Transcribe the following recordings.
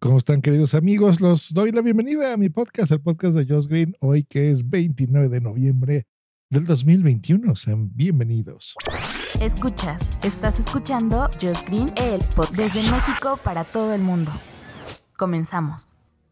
¿Cómo están, queridos amigos? Los doy la bienvenida a mi podcast, el podcast de Josh Green, hoy que es 29 de noviembre del 2021. Sean bienvenidos. Estás escuchando Josh Green, el podcast desde México para todo el mundo. Comenzamos.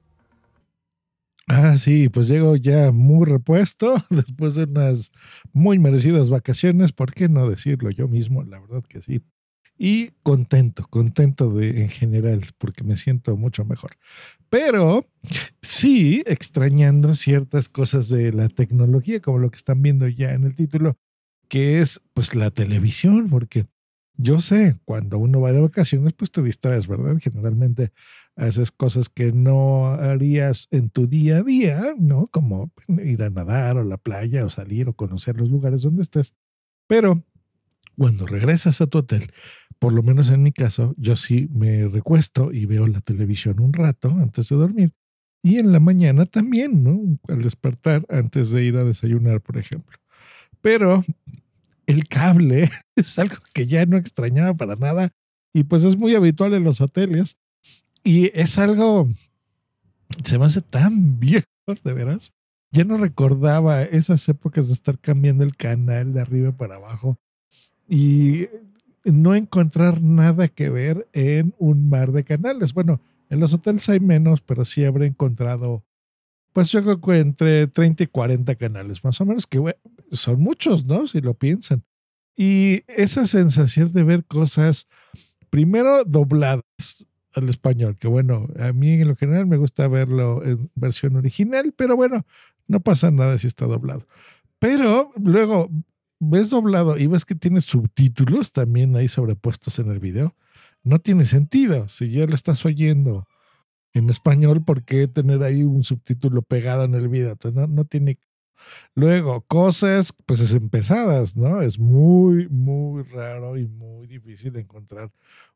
Sí, pues llego ya muy repuesto después de unas muy merecidas vacaciones, ¿por qué no decirlo yo mismo? La verdad que sí. Y contento en general, porque me siento mucho mejor. Pero sí extrañando ciertas cosas de la tecnología, como lo que están viendo ya en el título, que es pues la televisión, porque yo sé, cuando uno va de vacaciones, pues te distraes, ¿verdad? Generalmente haces cosas que no harías en tu día a día, ¿no? Como ir a nadar o la playa o salir o conocer los lugares donde estés. Pero cuando regresas a tu hotel, por lo menos en mi caso, yo sí me recuesto y veo la televisión un rato antes de dormir. Y en la mañana también, ¿no? Al despertar, antes de ir a desayunar, por ejemplo. Pero el cable es algo que ya no extrañaba para nada y pues es muy habitual en los hoteles y es algo, se me hace tan viejo, de veras. Ya no recordaba esas épocas de estar cambiando el canal de arriba para abajo y no encontrar nada que ver en un mar de canales. Bueno, en los hoteles hay menos, pero sí habré encontrado, pues yo creo que entre 30 y 40 canales, más o menos, que bueno, son muchos, ¿no? Si lo piensan. Y esa sensación de ver cosas, primero dobladas al español, que bueno, a mí en lo general me gusta verlo en versión original, pero bueno, no pasa nada si está doblado. Pero luego ves doblado y ves que tiene subtítulos también ahí sobrepuestos en el video. No tiene sentido. Si ya lo estás oyendo en español, ¿por qué tener ahí un subtítulo pegado en el video? Entonces no tiene. Luego, cosas pues es pesadas, ¿no? Es muy, muy raro y muy difícil encontrar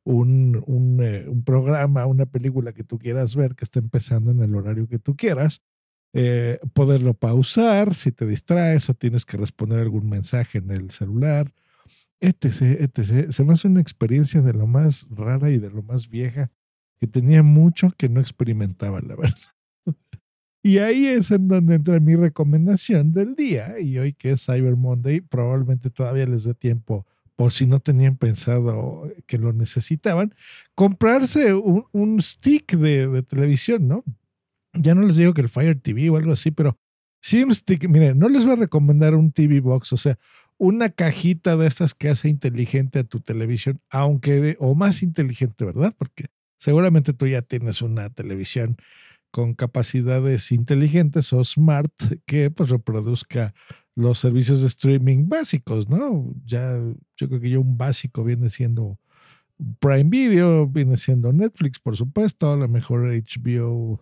un programa, una película que tú quieras ver que esté empezando en el horario que tú quieras. Poderlo pausar si te distraes o tienes que responder algún mensaje en el celular, etc, etc. Se me hace una experiencia de lo más rara y de lo más vieja que tenía mucho que no experimentaba, la verdad. Y ahí es en donde entra mi recomendación del día, y hoy que es Cyber Monday, probablemente todavía les dé tiempo, por si no tenían pensado que lo necesitaban, comprarse un stick de televisión, ¿no? Ya no les digo que el Fire TV o algo así, pero sí un stick. Miren, no les voy a recomendar un TV Box, o sea, una cajita de estas que hace inteligente a tu televisión, o más inteligente, ¿verdad? Porque seguramente tú ya tienes una televisión con capacidades inteligentes o smart que pues reproduzca los servicios de streaming básicos, ¿no? Ya yo creo que ya un básico viene siendo Prime Video, viene siendo Netflix, por supuesto, a lo mejor HBO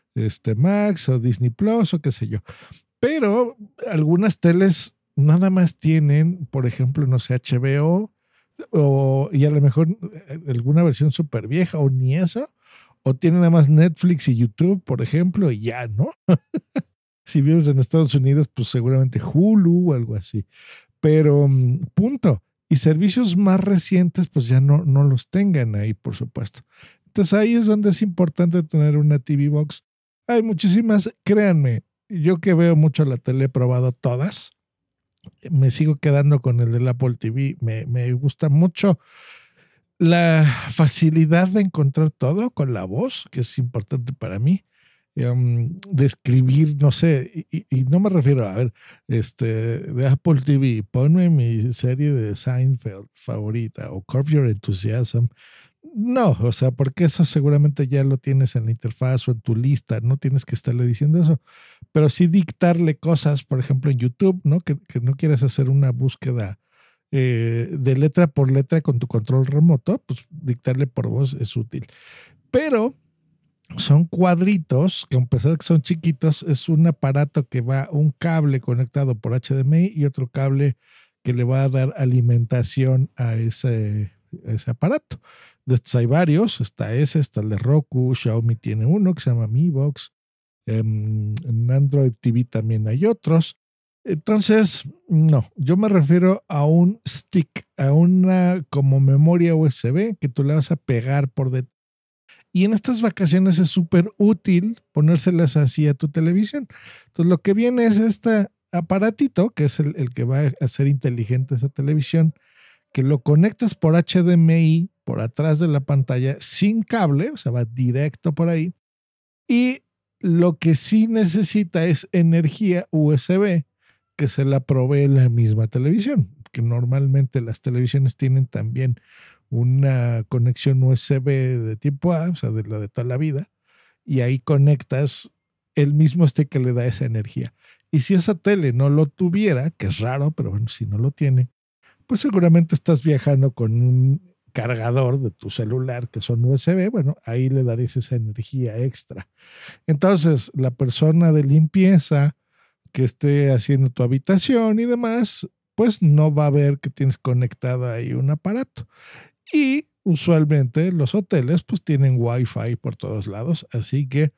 Max o Disney Plus o qué sé yo. Pero algunas teles nada más tienen, por ejemplo, no sé, HBO y a lo mejor alguna versión súper vieja o ni eso, o tienen nada más Netflix y YouTube, por ejemplo, y ya, ¿no? Si vives en Estados Unidos, pues seguramente Hulu o algo así. Pero punto. Y servicios más recientes, pues ya no los tengan ahí, por supuesto. Entonces ahí es donde es importante tener una TV Box. Hay muchísimas, créanme, yo que veo mucho la tele, he probado todas. Me sigo quedando con el del Apple TV. Me gusta mucho la facilidad de encontrar todo con la voz, que es importante para mí. De escribir, no sé, y no me refiero a ver, de Apple TV, ponme mi serie de Seinfeld favorita o Curb Your Enthusiasm. No, o sea, porque eso seguramente ya lo tienes en la interfaz o en tu lista, no tienes que estarle diciendo eso, pero sí dictarle cosas, por ejemplo, en YouTube, ¿no? Que no quieres hacer una búsqueda de letra por letra con tu control remoto, pues dictarle por voz es útil. Pero son cuadritos que, a pesar de que son chiquitos, es un aparato que va un cable conectado por HDMI y otro cable que le va a dar alimentación a ese aparato. De estos hay varios, está el de Roku, Xiaomi tiene uno que se llama Mi Box, en Android TV también hay otros. Entonces, no, yo me refiero a un stick, a una como memoria USB que tú le vas a pegar por detrás Y en estas vacaciones es súper útil ponérselas así a tu televisión. Entonces lo que viene es este aparatito, que es el que va a hacer inteligente esa televisión, que lo conectas por HDMI por atrás de la pantalla sin cable, o sea, va directo por ahí. Y lo que sí necesita es energía USB, que se la provee la misma televisión, que normalmente las televisiones tienen también una conexión USB de tipo A, o sea, de la de toda la vida, y ahí conectas el mismo stick que le da esa energía. Y si esa tele no lo tuviera, que es raro, pero bueno, si no lo tiene, pues seguramente estás viajando con un cargador de tu celular que son USB, bueno, ahí le darías esa energía extra. Entonces, la persona de limpieza que esté haciendo tu habitación y demás, pues no va a ver que tienes conectado ahí un aparato. Y usualmente los hoteles pues tienen Wi-Fi por todos lados, así que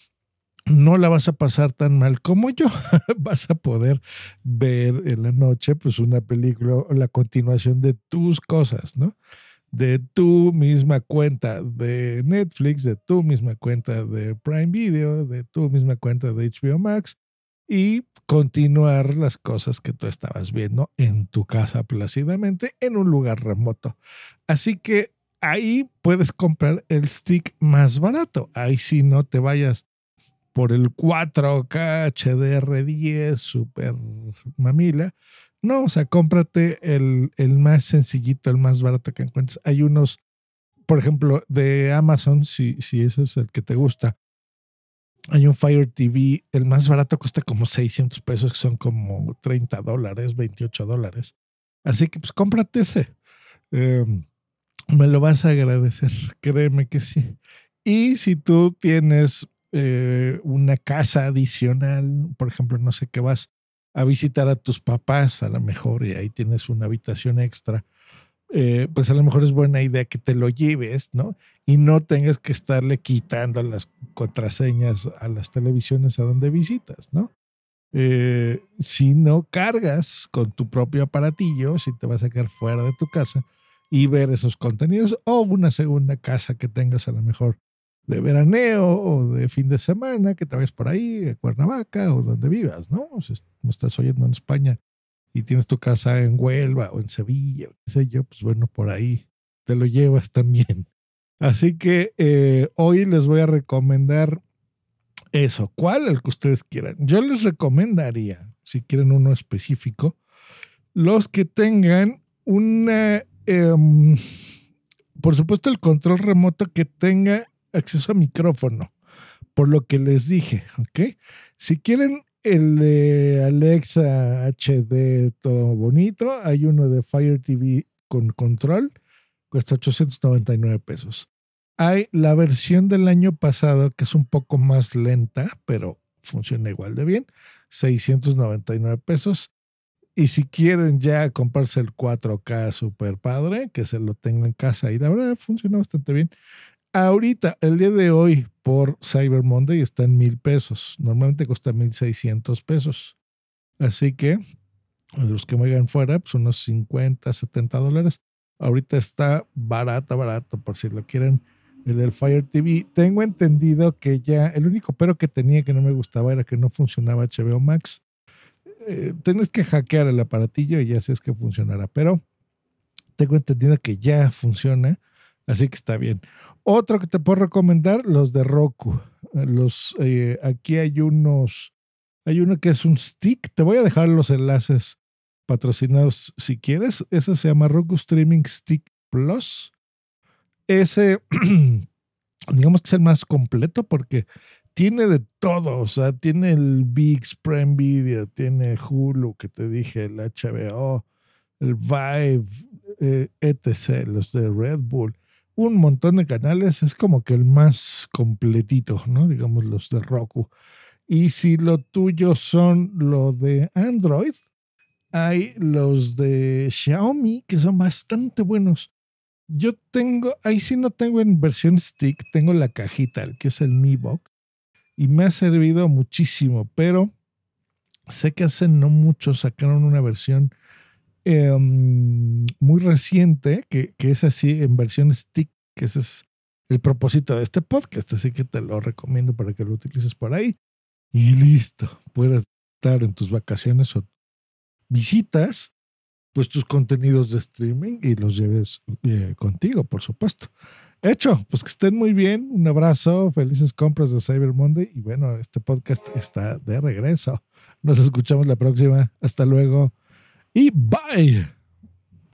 no la vas a pasar tan mal como yo. Vas a poder ver en la noche pues una película o la continuación de tus cosas, ¿no? De tu misma cuenta de Netflix, de tu misma cuenta de Prime Video, de tu misma cuenta de HBO Max y continuar las cosas que tú estabas viendo en tu casa plácidamente en un lugar remoto. Así que ahí puedes comprar el stick más barato. Ahí sí no te vayas por el 4K HDR10 super mamila. No, o sea, cómprate el más sencillito, el más barato que encuentres. Hay unos, por ejemplo, de Amazon, si ese es el que te gusta, hay un Fire TV, el más barato cuesta como 600 pesos, que son como $30, $28. Así que pues cómprate ese. Eh, Me lo vas a agradecer, créeme que sí. Y si tú tienes una casa adicional, por ejemplo, no sé, que vas a visitar a tus papás a lo mejor y ahí tienes una habitación extra, pues a lo mejor es buena idea que te lo lleves, ¿no? Y no tengas que estarle quitando las contraseñas a las televisiones a donde visitas, ¿no? Si no cargas con tu propio aparatillo, si te vas a quedar fuera de tu casa y ver esos contenidos, o una segunda casa que tengas a lo mejor de veraneo o de fin de semana, que te vayas por ahí, a Cuernavaca o donde vivas, ¿no? O sea, me estás oyendo en España y tienes tu casa en Huelva o en Sevilla, o qué sé yo, pues bueno, por ahí te lo llevas también. Así que hoy les voy a recomendar eso. ¿Cuál? El que ustedes quieran. Yo les recomendaría, si quieren uno específico, los que tengan una, por supuesto, el control remoto que tenga acceso a micrófono, por lo que les dije, ¿ok? Si quieren el de Alexa HD todo bonito, hay uno de Fire TV con control, cuesta 899 pesos. Hay la versión del año pasado que es un poco más lenta, pero funciona igual de bien, 699 pesos. Y si quieren ya comprarse el 4K super padre, que se lo tengo en casa y la verdad funciona bastante bien. Ahorita, el día de hoy, por Cyber Monday está en 1,000 pesos. Normalmente cuesta 1,600 pesos. Así que los que me hagan fuera, pues unos 50, $70. Ahorita está barato, por si lo quieren. El del Fire TV. Tengo entendido que ya, el único pero que tenía que no me gustaba era que no funcionaba HBO Max. Tienes que hackear el aparatillo y ya sé que funcionará, pero tengo entendido que ya funciona, así que está bien. Otro que te puedo recomendar, los de Roku. Aquí hay uno que es un stick. Te voy a dejar los enlaces patrocinados si quieres. Ese se llama Roku Streaming Stick Plus. Ese, digamos que es el más completo porque tiene de todo. O sea, tiene el VIX, Prime Video, tiene Hulu, que te dije, el HBO, el Vive, etc., los de Red Bull. Un montón de canales, es como que el más completito, ¿no? Digamos, los de Roku. Y si lo tuyo son lo de Android, hay los de Xiaomi que son bastante buenos. Yo tengo, ahí sí no tengo en versión stick, tengo la cajita, el que es el Mi Box, y me ha servido muchísimo, pero sé que hace no mucho sacaron una versión muy reciente, que es así en versión stick, que ese es el propósito de este podcast, así que te lo recomiendo para que lo utilices por ahí. Y listo, puedas estar en tus vacaciones o visitas, pues tus contenidos de streaming y los lleves contigo, por supuesto. Hecho, pues que estén muy bien. Un abrazo, felices compras de Cyber Monday. Y bueno, este podcast está de regreso. Nos escuchamos la próxima. Hasta luego y bye.